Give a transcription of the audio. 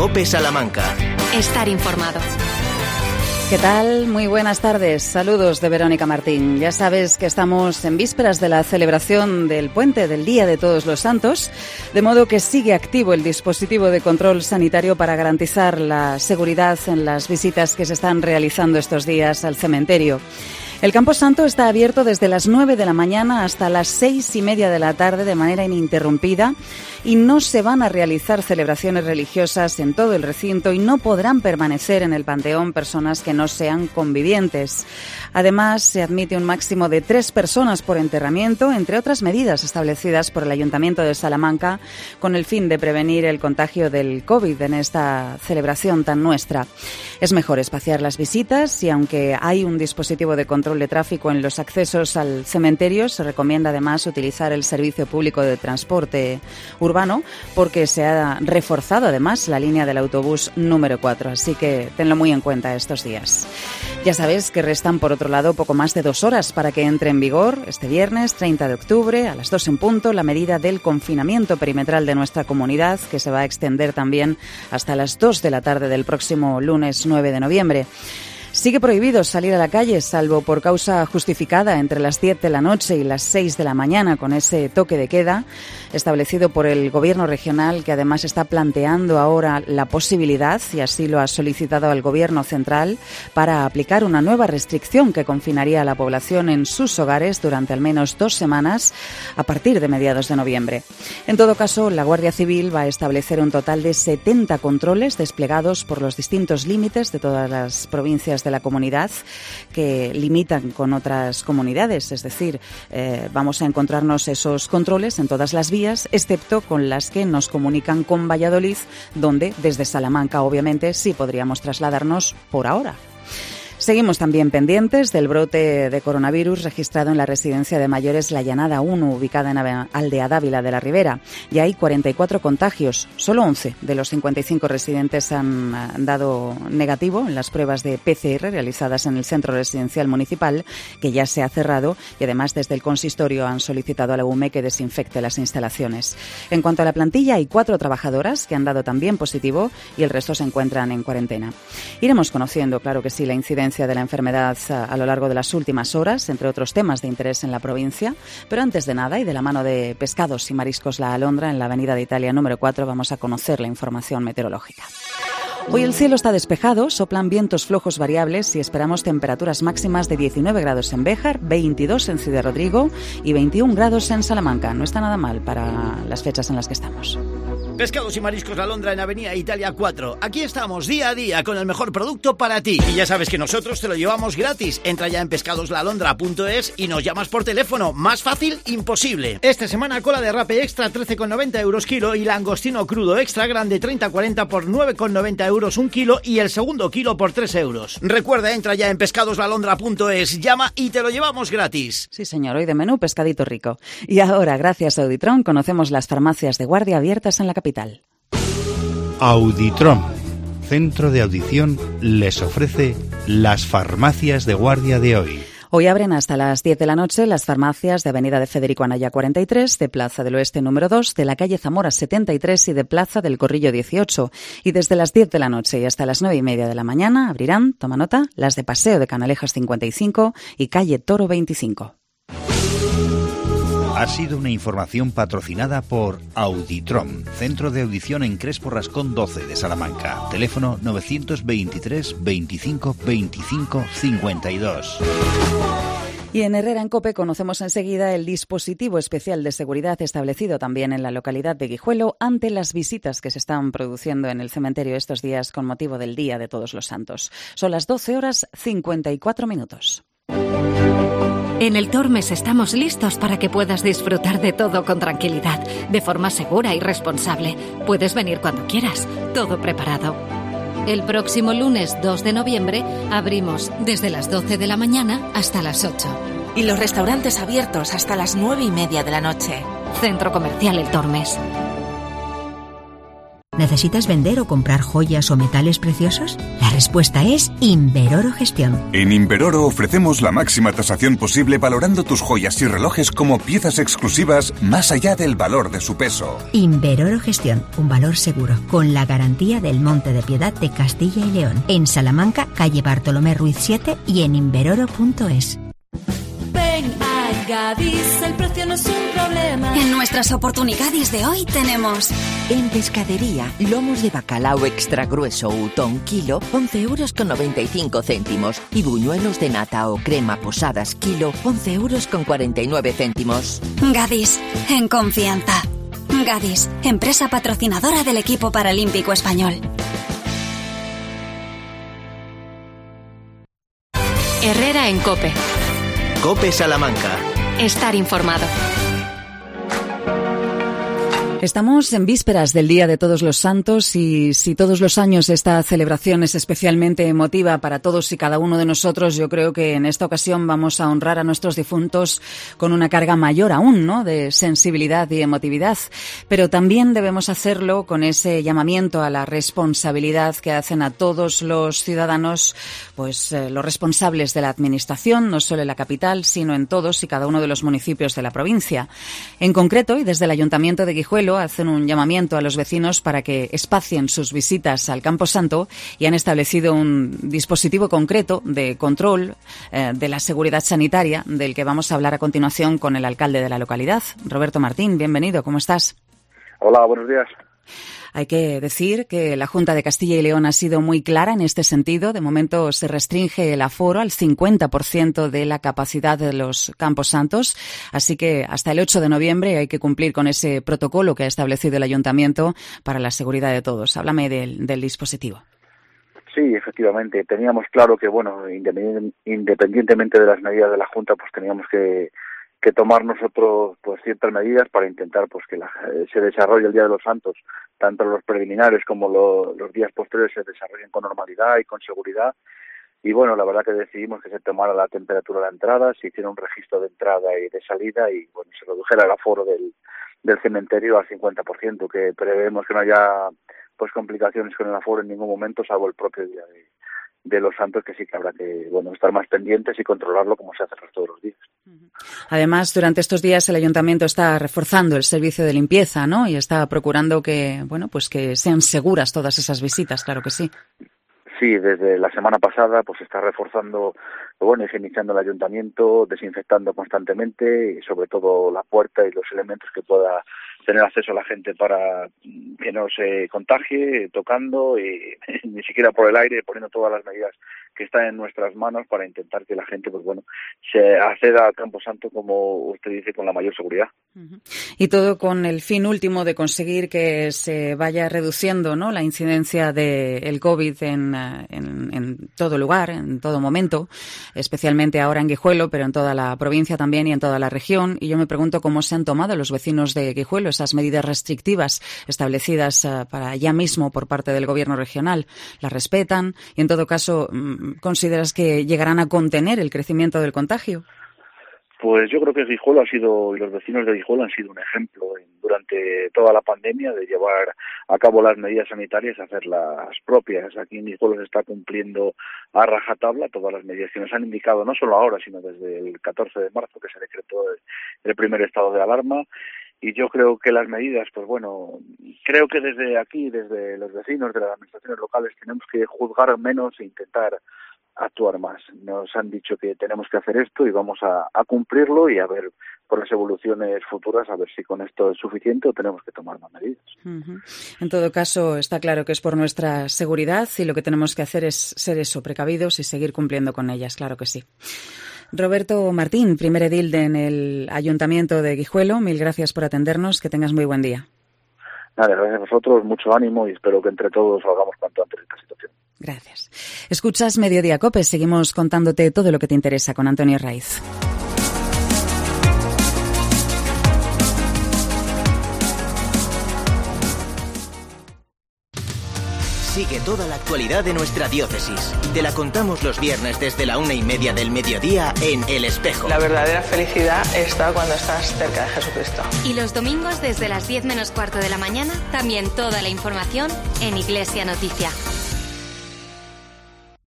COPE Salamanca. Estar informado. ¿Qué tal? Muy buenas tardes. Saludos de Verónica Martín. Ya sabes que estamos en vísperas de la celebración del puente del Día de Todos los Santos, de modo que sigue activo el dispositivo de control sanitario para garantizar la seguridad en las visitas que se están realizando estos días al cementerio. El Camposanto está abierto desde las 9 de la mañana hasta las 6:30 de la tarde de manera ininterrumpida y no se van a realizar celebraciones religiosas en todo el recinto y no podrán permanecer en el panteón personas que no sean convivientes. Además, se admite un máximo de 3 personas por enterramiento, entre otras medidas establecidas por el Ayuntamiento de Salamanca con el fin de prevenir el contagio del COVID en esta celebración tan nuestra. Es mejor espaciar las visitas y, aunque hay un dispositivo de control de tráfico en los accesos al cementerio, se recomienda además utilizar el servicio público de transporte urbano porque se ha reforzado además la línea del autobús número 4, así que tenlo muy en cuenta estos días. Ya sabéis que restan, por otro lado, poco más de 2 horas para que entre en vigor este viernes 30 de octubre a las 2 en punto la medida del confinamiento perimetral de nuestra comunidad, que se va a extender también hasta las 2 de la tarde del próximo lunes 9 de noviembre. Sigue prohibido salir a la calle, salvo por causa justificada, entre las 10 de la noche y las 6 de la mañana, con ese toque de queda establecido por el Gobierno regional, que además está planteando ahora la posibilidad, y así lo ha solicitado al Gobierno central, para aplicar una nueva restricción que confinaría a la población en sus hogares durante al menos 2 semanas a partir de mediados de noviembre. En todo caso, la Guardia Civil va a establecer un total de 70 controles desplegados por los distintos límites de todas las provincias de la comunidad que limitan con otras comunidades, es decir, vamos a encontrarnos esos controles en todas las vías, excepto con las que nos comunican con Valladolid, donde desde Salamanca obviamente sí podríamos trasladarnos por ahora. Seguimos también pendientes del brote de coronavirus registrado en la residencia de mayores La Llanada 1, ubicada en Aldea Dávila de la Ribera. Ya hay 44 contagios. Solo 11 de los 55 residentes han dado negativo en las pruebas de PCR realizadas en el centro residencial municipal, que ya se ha cerrado, y además desde el consistorio han solicitado a la UME que desinfecte las instalaciones. En cuanto a la plantilla, hay 4 trabajadoras que han dado también positivo y el resto se encuentran en cuarentena. Iremos conociendo, claro que sí, la incidencia de la enfermedad a lo largo de las últimas horas, entre otros temas de interés en la provincia. Pero antes de nada, y de la mano de Pescados y Mariscos La Alondra, en la Avenida de Italia número 4, vamos a conocer la información meteorológica. Hoy el cielo está despejado, soplan vientos flojos variables y esperamos temperaturas máximas de 19 grados en Béjar, 22 en Ciudad Rodrigo y 21 grados en Salamanca. No está nada mal para las fechas en las que estamos. Pescados y Mariscos La Alondra en Avenida Italia 4. Aquí estamos día a día con el mejor producto para ti. Y ya sabes que nosotros te lo llevamos gratis. Entra ya en pescadoslaalondra.es y nos llamas por teléfono. Más fácil, imposible. Esta semana cola de rape extra 13,90 euros kilo y langostino crudo extra grande 30-40 por 9,90 euros un kilo y el segundo kilo por 3 euros. Recuerda, entra ya en pescadoslaalondra.es, llama y te lo llevamos gratis. Sí, señor, hoy de menú pescadito rico. Y ahora, gracias a Auditron, conocemos las farmacias de guardia abiertas en la capital. Auditron, centro de audición, les ofrece las farmacias de guardia de hoy. Hoy abren hasta las 10 de la noche las farmacias de Avenida de Federico Anaya 43, de Plaza del Oeste número 2, de la calle Zamora 73 y de Plaza del Corrillo 18. Y desde las 10 de la noche y hasta las 9:30 de la mañana abrirán, toma nota, las de Paseo de Canalejas 55 y calle Toro 25. Ha sido una información patrocinada por Auditron, centro de audición en Crespo Rascón 12 de Salamanca. Teléfono 923 25 25 52. Y en Herrera en COPE conocemos enseguida el dispositivo especial de seguridad establecido también en la localidad de Guijuelo ante las visitas que se están produciendo en el cementerio estos días con motivo del Día de Todos los Santos. Son las 12:54. En el Tormes estamos listos para que puedas disfrutar de todo con tranquilidad, de forma segura y responsable. Puedes venir cuando quieras, todo preparado. El próximo lunes 2 de noviembre abrimos desde las 12 de la mañana hasta las 8. Y los restaurantes abiertos hasta las 9:30 de la noche. Centro Comercial El Tormes. ¿Necesitas vender o comprar joyas o metales preciosos? La respuesta es Inveroro Gestión. En Inveroro ofrecemos la máxima tasación posible valorando tus joyas y relojes como piezas exclusivas más allá del valor de su peso. Inveroro Gestión, un valor seguro, con la garantía del Monte de Piedad de Castilla y León. En Salamanca, calle Bartolomé Ruiz 7 y en inveroro.es. Ven a Gadis, el precio no es un problema. En nuestras oportunidades de hoy tenemos... En pescadería, lomos de bacalao extra grueso Utón kilo, 11,95 €. Y buñuelos de nata o crema posadas kilo, 11,49 €. Gadis, en confianza. Gadis, empresa patrocinadora del equipo paralímpico español. Herrera en COPE. COPE Salamanca. Estar informado. Estamos en vísperas del Día de Todos los Santos y si todos los años esta celebración es especialmente emotiva para todos y cada uno de nosotros, yo creo que en esta ocasión vamos a honrar a nuestros difuntos con una carga mayor aún, ¿no?, de sensibilidad y emotividad. Pero también debemos hacerlo con ese llamamiento a la responsabilidad que hacen a todos los ciudadanos, pues los responsables de la administración, no solo en la capital, sino en todos y cada uno de los municipios de la provincia. En concreto, y desde el Ayuntamiento de Guijuelo, hacen un llamamiento a los vecinos para que espacien sus visitas al Camposanto y han establecido un dispositivo concreto de control de la seguridad sanitaria, del que vamos a hablar a continuación con el alcalde de la localidad, Roberto Martín. Bienvenido, ¿cómo estás? Hola, buenos días. Hay que decir que la Junta de Castilla y León ha sido muy clara en este sentido. De momento se restringe el aforo al 50% de la capacidad de los camposantos, así que hasta el 8 de noviembre hay que cumplir con ese protocolo que ha establecido el Ayuntamiento para la seguridad de todos. Háblame del dispositivo. Sí, efectivamente. Teníamos claro que, bueno, independientemente de las medidas de la Junta, pues teníamos que tomar nosotros pues ciertas medidas para intentar pues que se desarrolle el Día de los Santos, tanto los preliminares como los días posteriores se desarrollen con normalidad y con seguridad. Y bueno, la verdad que decidimos que se tomara la temperatura de la entrada, se hiciera un registro de entrada y de salida y bueno, se redujera el aforo del cementerio al 50%, que prevemos que no haya pues complicaciones con el aforo en ningún momento, salvo el propio día de los santos, que sí que habrá que estar más pendientes y controlarlo como se hace el resto de los días. Además, durante estos días el Ayuntamiento está reforzando el servicio de limpieza, ¿no? Y está procurando que que sean seguras todas esas visitas, claro que sí. Sí, desde la semana pasada pues está reforzando, higienizando el Ayuntamiento, desinfectando constantemente y sobre todo la puerta y los elementos que pueda tener acceso a la gente para que no se contagie, tocando y ni siquiera por el aire, poniendo todas las medidas que están en nuestras manos para intentar que la gente se acceda al Camposanto, como usted dice, con la mayor seguridad. Y todo con el fin último de conseguir que se vaya reduciendo, ¿no?, la incidencia del COVID en todo lugar, en todo momento, especialmente ahora en Guijuelo, pero en toda la provincia también y en toda la región. Y yo me pregunto cómo se han tomado los vecinos de Guijuelo esas medidas restrictivas establecidas para ya mismo por parte del Gobierno regional. ¿Las respetan? Y en todo caso, ¿consideras que llegarán a contener el crecimiento del contagio? Pues yo creo que Guijuelo y los vecinos de Guijuelo han sido un ejemplo durante toda la pandemia de llevar a cabo las medidas sanitarias, hacerlas propias. Aquí en Guijuelo se está cumpliendo a rajatabla todas las medidas que nos han indicado, no solo ahora, sino desde el 14 de marzo, que se decretó el primer estado de alarma. Y yo creo que las medidas, creo que desde aquí, desde los vecinos de las administraciones locales, tenemos que juzgar menos e intentar actuar más. Nos han dicho que tenemos que hacer esto y vamos a cumplirlo y a ver por las evoluciones futuras, a ver si con esto es suficiente o tenemos que tomar más medidas. En todo caso, está claro que es por nuestra seguridad y lo que tenemos que hacer es ser precavidos y seguir cumpliendo con ellas, claro que sí. Roberto Martín, primer edil en el Ayuntamiento de Guijuelo, mil gracias por atendernos, que tengas muy buen día. Nada, gracias a vosotros, mucho ánimo y espero que entre todos salgamos cuanto antes de esta situación. Gracias. Escuchas Mediodía COPE, seguimos contándote todo lo que te interesa con Antonio Raiz. Sigue toda la actualidad de nuestra diócesis. Te la contamos los viernes desde la 1:30 del mediodía en El Espejo. La verdadera felicidad está cuando estás cerca de Jesucristo. Y los domingos desde las 10 menos cuarto de la mañana, también toda la información en Iglesia Noticia.